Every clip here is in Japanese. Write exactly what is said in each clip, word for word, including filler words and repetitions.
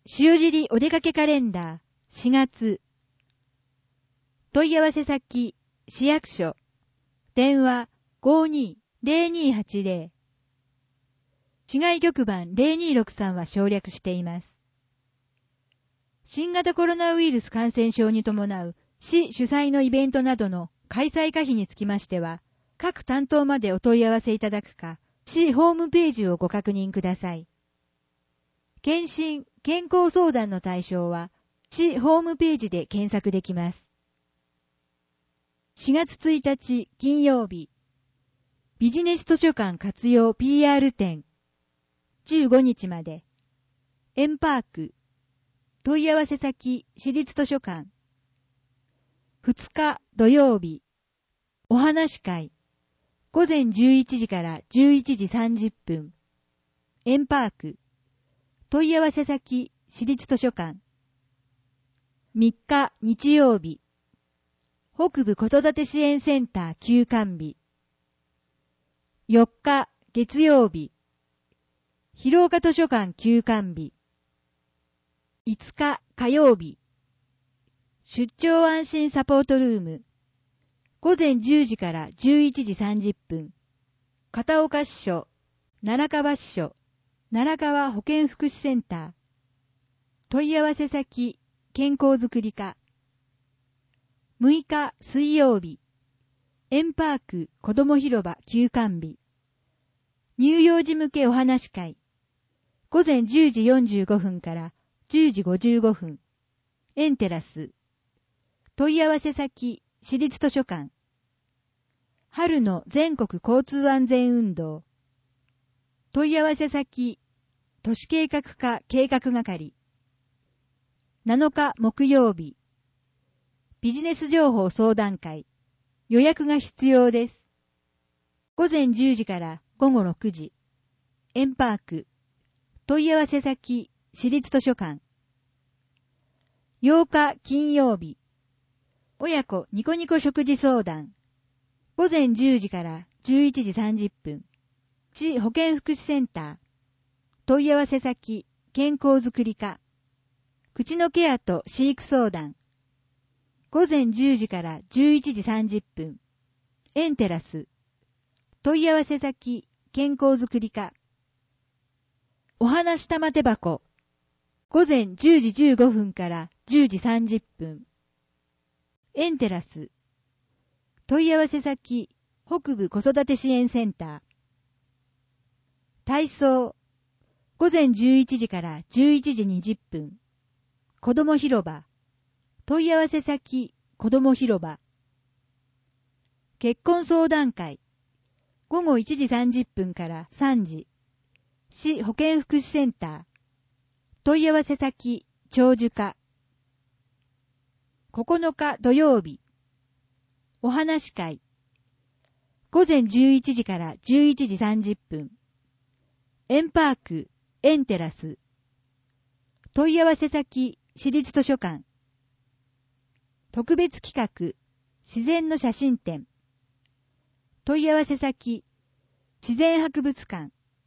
塩尻お出かけカレンダーしがつ。問い合わせ先、市役所。電話 ごーにーぜろにーはちぜろ。市外局番ぜろにーろくさんは省略しています。新型コロナウイルス感染症に伴う市主催のイベントなどの開催可否につきましては、各担当までお問い合わせいただくか、市ホームページをご確認ください。検診、健康相談の対象は、市ホームページで検索できます。しがつついたち金曜日、ビジネス図書館活用 ピーアール 展、じゅうごにちまで、エンパーク、問い合わせ先、市立図書館。ふつか土曜日、お話会、ごぜんじゅういちじからじゅういちじさんじゅっぷん、エンパーク、問い合わせ先、市立図書館。みっか日曜日、北部子育て支援センター休館日。よっか月曜日、広岡図書館休館日。いつか火曜日、出張安心サポートルーム。ごぜんじゅうじからじゅういちじさんじゅっぷん。片岡支所、奈良川支所、奈良川保健福祉センター。問い合わせ先、健康づくり課。むいか水曜日、エンパーク子ども広場休館日。乳幼児向けお話会。ごぜんじゅうじよんじゅうごふんからじゅうじごじゅうごふん。エンテラス。問い合わせ先、市立図書館。春の全国交通安全運動。問い合わせ先、都市計画課計画係。なのか木曜日、ビジネス情報相談会。予約が必要です。ごぜんじゅうじからごごろくじ。エンパーク。問い合わせ先、市立図書館。ようか金曜日、親子ニコニコ食事相談。ごぜんじゅうじからじゅういちじさんじゅっぷん。市保健福祉センター。問い合わせ先、健康づくり課。口のケアと飼育相談。ごぜんじゅうじからじゅういちじさんじゅっぷん。エンテラス。問い合わせ先、健康づくり課。お話玉手箱。ごぜんじゅうじじゅうごふんからじゅうじさんじゅっぷん。エンテラス。問い合わせ先、北部子育て支援センター。体操。ごぜんじゅういちじからじゅういちじにじゅっぷん。子ども広場。問い合わせ先、子ども広場。結婚相談会。ごごいちじさんじゅっぷんからさんじ。市保健福祉センター。問い合わせ先、長寿課。ここのか土曜日。お話会。ごぜんじゅういちじからじゅういちじさんじゅっぷん。エンパーク、エンテラス。問い合わせ先、市立図書館。特別企画、自然の写真展。問い合わせ先、自然博物館。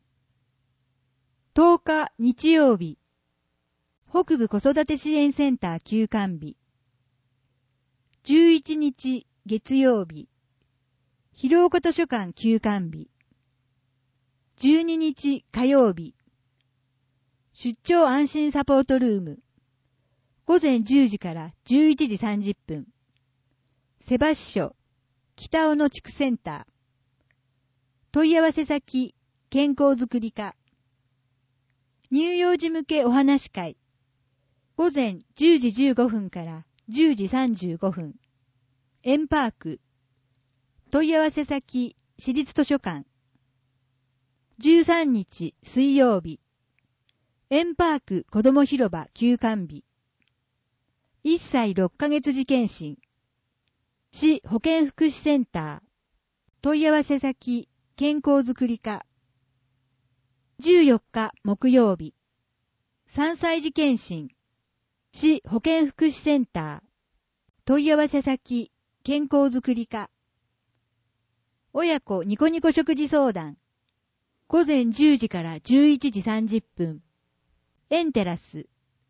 とおか日曜日、北部子育て支援センター休館日。じゅういちにち月曜日、広岡図書館休館日。じゅうににち火曜日、出張安心サポートルーム。ごぜんじゅうじからじゅういちじさんじゅっぷん。瀬橋署、北尾野地区センター。問い合わせ先、健康づくり課。乳幼児向けお話会。ごぜんじゅうじじゅうごふんからじゅうじさんじゅうごふん。エンパーク。問い合わせ先、市立図書館。じゅうさんにち水曜日。エンパーク子ども広場休館日。いっさいろっかげつ時検診。市保健福祉センター。問い合わせ先、健康づくり課。じゅうよっか木曜日。さんさい時検診。市保健福祉センター。問い合わせ先、健康づくり課。親子ニコニコ食事相談。ごぜんじゅうじからじゅういちじさんじゅっぷん。エンテラス。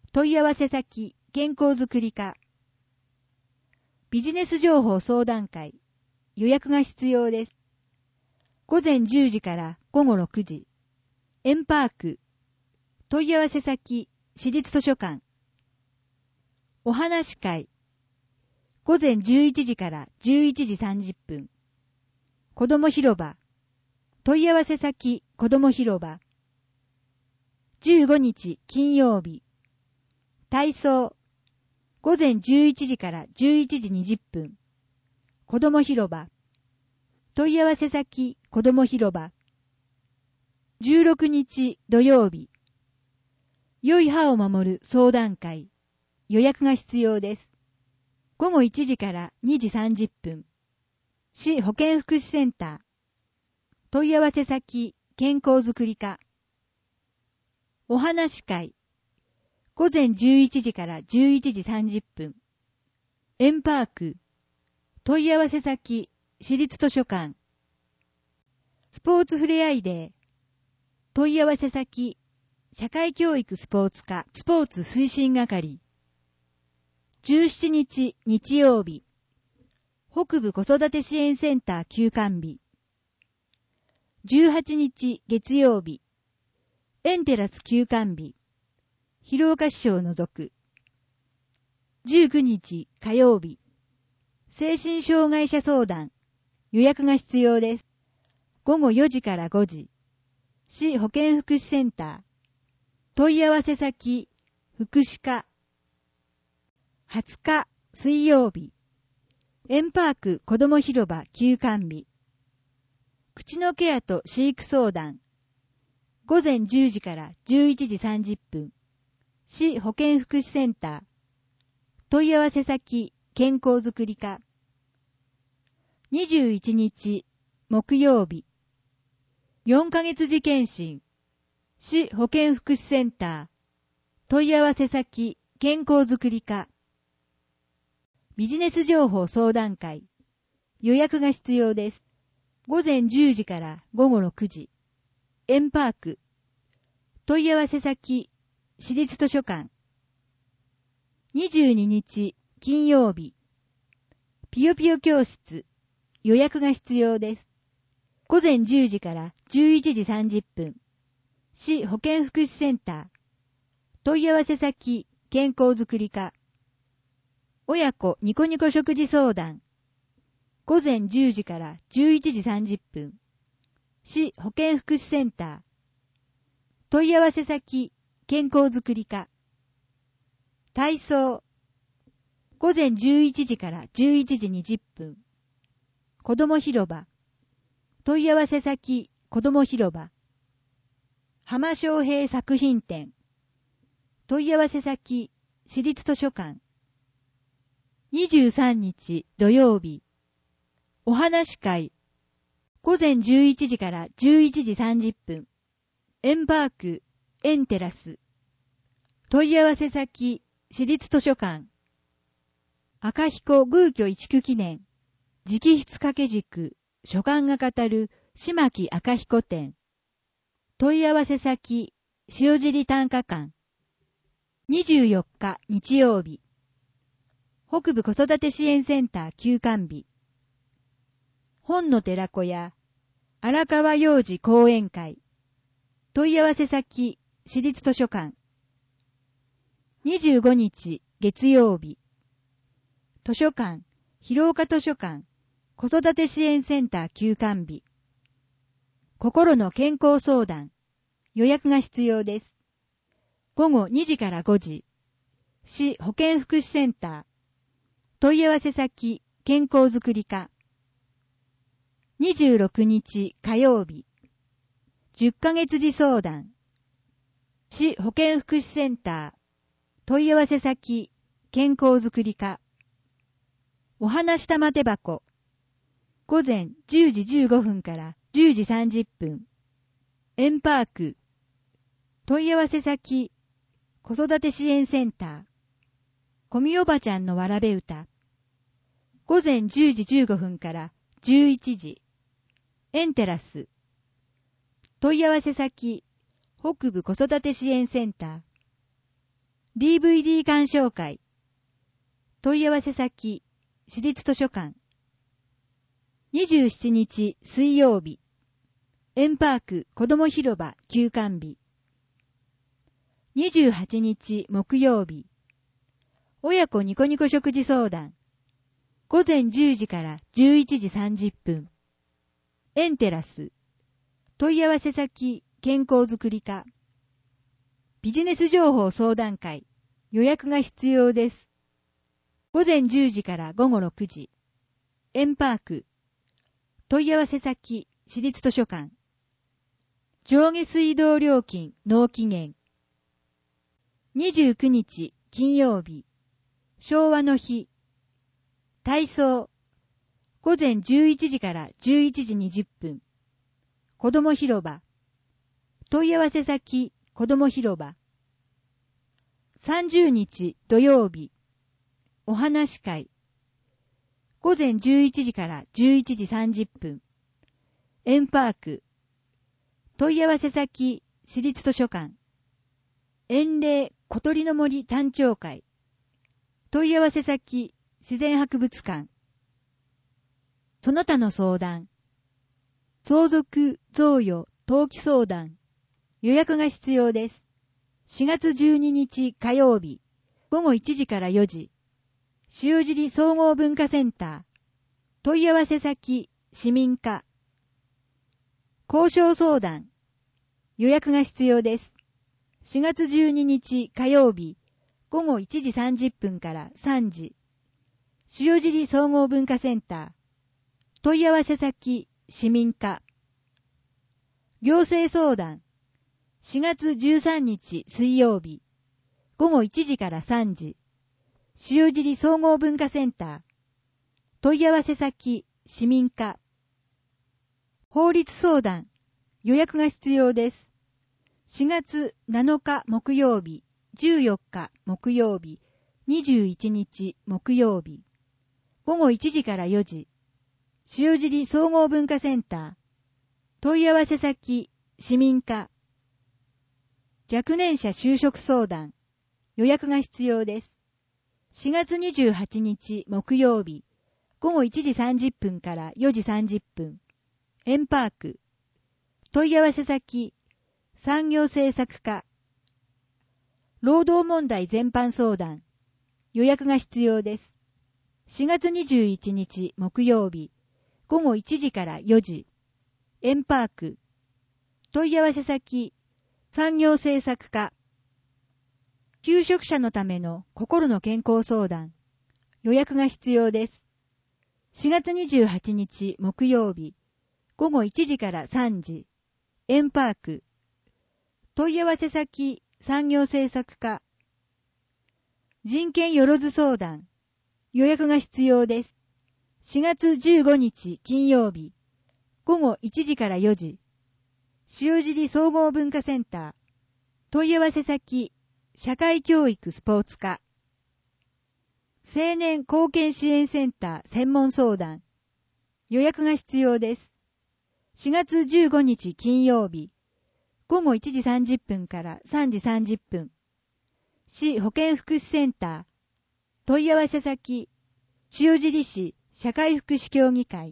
問い合わせ先、健康づくり課。ビジネス情報相談会。予約が必要です。午前じゅうじから午後ろくじ。エンパーク。問い合わせ先、私立図書館。お話会。午前じゅういちじからじゅういちじさんじゅっぷん。子ども広場。問い合わせ先、子ども広場。じゅうごにち金曜日。体操。午前じゅういちじからじゅういちじにじゅっぷん。子ども広場。問い合わせ先、子ども広場。じゅうろくにち土曜日。良い歯を守る相談会。予約が必要です。午後いちじからにじさんじゅっぷん。市保健福祉センター。問い合わせ先、健康づくり課。お話会。午前じゅういちじからじゅういちじさんじゅっぷん。エンパーク。問い合わせ先、私立図書館。スポーツフレアイデー。問い合わせ先、社会教育スポーツ課、スポーツ推進係。じゅうしちにち日曜日。北部子育て支援センター休館日。じゅうはちにち月曜日。エンテラス休館日。広岡市を除く。じゅうくにち火曜日。精神障害者相談。予約が必要です。午後よじからごじ。市保健福祉センター。問い合わせ先、福祉課。はつか水曜日。エンパーク子ども広場休館日。口のケアと飼育相談。午前じゅうじからじゅういちじさんじゅっぷん。市保健福祉センター。問い合わせ先、健康づくり課。にじゅういちにち木曜日。よんかげつ次検診。市保健福祉センター。問い合わせ先、健康づくり課。ビジネス情報相談会。予約が必要です。午前じゅうじから午後ろくじ。エンパーク。問い合わせ先、私立図書館。にじゅうににち金曜日。ぴよぴよ教室。予約が必要です。午前じゅうじからじゅういちじさんじゅっぷん。市保健福祉センター。問い合わせ先、健康づくり課。親子ニコニコ食事相談。午前じゅうじからじゅういちじさんじゅっぷん。市保健福祉センター。問い合わせ先、健康づくり課。体操。午前じゅういちじからじゅういちじにじゅっぷん。子ども広場。問い合わせ先、子ども広場。浜昌平作品展。問い合わせ先、私立図書館。にじゅうさんにち土曜日。お話会。午前じゅういちじからじゅういちじさんじゅっぷん。エンパーク、エンテラス。問い合わせ先、私立図書館。赤彦宮居移築記念。直筆掛け軸、書簡が語る、島木赤彦展。問い合わせ先、塩尻短歌館。にじゅうよっか日曜日。北部子育て支援センター休館日。本の寺子屋、荒川幼児講演会。問い合わせ先、私立図書館。にじゅうごにち月曜日。図書館、広岡図書館、子育て支援センター休館日。心の健康相談。予約が必要です。午後にじからごじ。市保健福祉センター。問い合わせ先、健康づくり課。にじゅうろくにち火曜日。じゅっかげつ次相談。市保健福祉センター。問い合わせ先、健康づくり課。お話玉手箱。午前じゅうじじゅうごふんからじゅうじさんじゅっぷん。エンパーク。問い合わせ先、子育て支援センター。こみおばちゃんのわらべ歌。午前じゅうじじゅうごふんからじゅういちじ。エンテラス。問い合わせ先、北部子育て支援センター。 ディーブイディー 鑑賞会。問い合わせ先、市立図書館。にじゅうしちにち水曜日、エンパーク子ども広場休館日。にじゅうはちにち木曜日、親子ニコニコ食事相談。午前じゅうじからじゅういちじさんじゅっぷん。エンテラス。問い合わせ先、健康づくり課。ビジネス情報相談会。予約が必要です。午前じゅうじから午後ろくじ。エンパーク。問い合わせ先、市立図書館。上下水道料金、納期限。にじゅうくにち金曜日。昭和の日。体操。午前じゅういちじからじゅういちじにじゅっぷん。子ども広場。問い合わせ先、子ども広場。さんじゅうにち土曜日。お話会。午前じゅういちじからじゅういちじさんじゅっぷん。エンパーク。問い合わせ先、市立図書館。遠霊小鳥の森単調会。問い合わせ先、自然博物館。その他の相談。相続、贈与、登記相談。予約が必要です。しがつじゅうににち火曜日、午後いちじからよじ。塩尻総合文化センター。問い合わせ先、市民課。交渉相談。予約が必要です。しがつじゅうににち火曜日、午後いちじさんじゅっぷんからさんじ。塩尻総合文化センター。問い合わせ先、市民課。行政相談。しがつじゅうさんにち水曜日、午後いちじからさんじ。塩尻総合文化センター。問い合わせ先、市民課。法律相談。予約が必要です。しがつなのか木曜日、じゅうよっか木曜日、にじゅういちにち木曜日。午後いちじからよじ。塩尻総合文化センター。問い合わせ先、市民課。若年者就職相談。予約が必要です。しがつにじゅうはちにち木曜日、午後いちじさんじゅっぷんからよじさんじゅっぷん。エンパーク。問い合わせ先、産業政策課。労働問題全般相談。予約が必要です。しがつにじゅういちにち木曜日、午後いちじからよじ。エンパーク。問い合わせ先、産業政策課。求職者のための心の健康相談。予約が必要です。しがつにじゅうはちにち木曜日、午後いちじからさんじ。エンパーク。問い合わせ先、産業政策課。人権よろず相談。予約が必要です。しがつじゅうごにち金曜日、午後いちじからよじ。塩尻総合文化センター。問い合わせ先、社会教育スポーツ課。青年貢献支援センター専門相談。予約が必要です。しがつじゅうごにち金曜日、午後いちじさんじゅっぷんからさんじさんじゅっぷん。市保健福祉センター。問い合わせ先、塩尻市社会福祉協議会。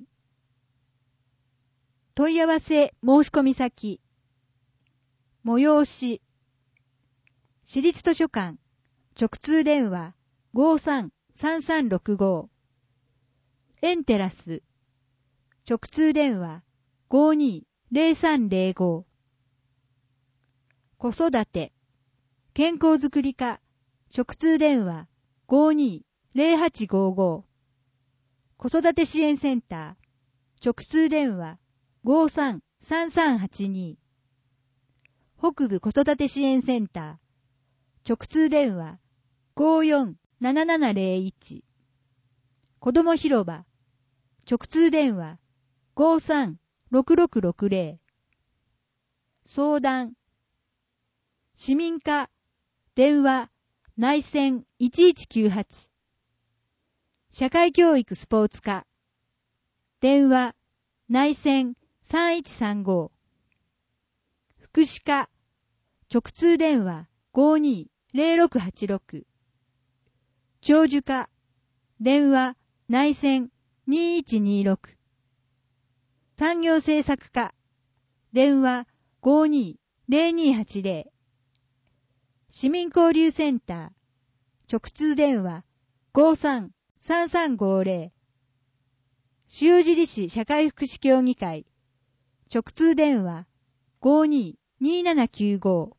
問い合わせ申し込み先、催し。市立図書館、直通電話 ごーさんさんさんろくご。エンテラス、直通電話 ごーにーぜろさんぜろご。子育て、健康づくり課、直通電話 ごーにーぜろはちごーご。子育て支援センター、直通電話 ごーさんさんさんはちに。北部子育て支援センター、直通電話 ごーよんななななぜろいち。子ども広場、直通電話 ごーさんろくろくろくぜろ。相談、市民課、電話、内線いちいちきゅうはち。社会教育スポーツ課、電話、内線さんいちさんご。福祉課、直通電話 ごーにーゼロろくはちろく。長寿課、電話、内線にいちにろく。産業政策課、電話ごにーゼロにはちゼロ。市民交流センター、直通電話ごさんさんさんごゼロ。塩尻市社会福祉協議会、直通電話ごにーにーななきゅうご。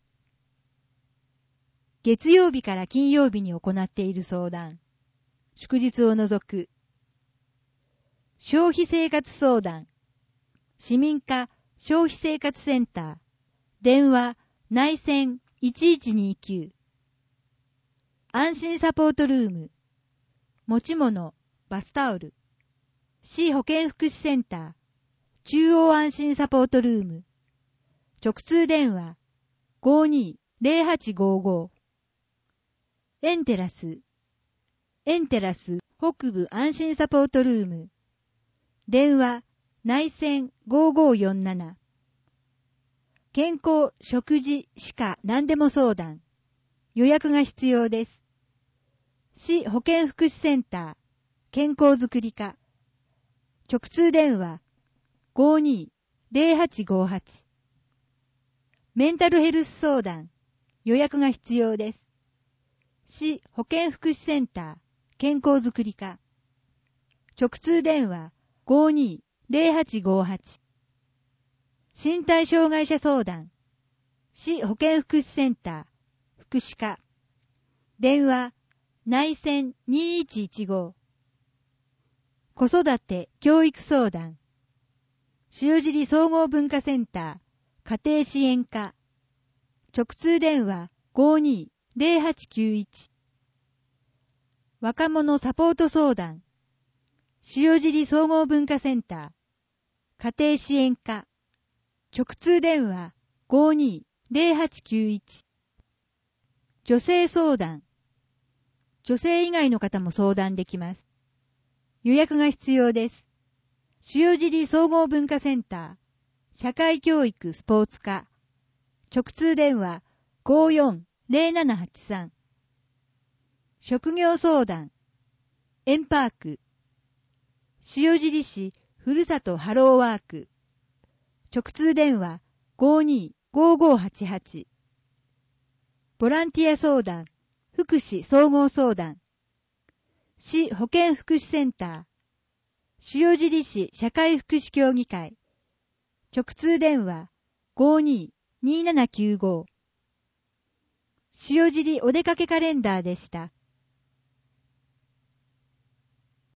月曜日から金曜日に行っている相談、祝日を除く。消費生活相談、市民課消費生活センター、電話内線いちいちにきゅう。安心サポートルーム、持ち物、バスタオル。市保健福祉センター、中央安心サポートルーム。直通電話ごにーゼロはちごご。エンテラス、エンテラス北部安心サポートルーム。電話内線ごごよんなな。健康、食事、歯科、何でも相談。予約が必要です。市保健福祉センター、健康づくり課。直通電話ごにーゼロはちごはち。メンタルヘルス相談。予約が必要です。市保健福祉センター、健康づくり課。直通電話ごにーゼロはちごはち。身体障害者相談。市保健福祉センター、福祉課。電話内線にいちいちご。子育て教育相談。塩尻総合文化センター、家庭支援課。直通電話ごにーゼロはちきゅういち。若者サポート相談。塩尻総合文化センター、家庭支援課。直通電話ごにーゼロはちきゅういち。女性相談。女性以外の方も相談できます。予約が必要です。塩尻総合文化センター、社会教育スポーツ課。直通電話ごよんゼロななはちさん。職業相談。エンパーク。塩尻市ふるさとハローワーク。直通電話ごにーごごはちはち。ボランティア相談。福祉総合相談。市保健福祉センター。塩尻市社会福祉協議会。直通電話ごにーにーななきゅうご。塩尻お出かけカレンダーでした。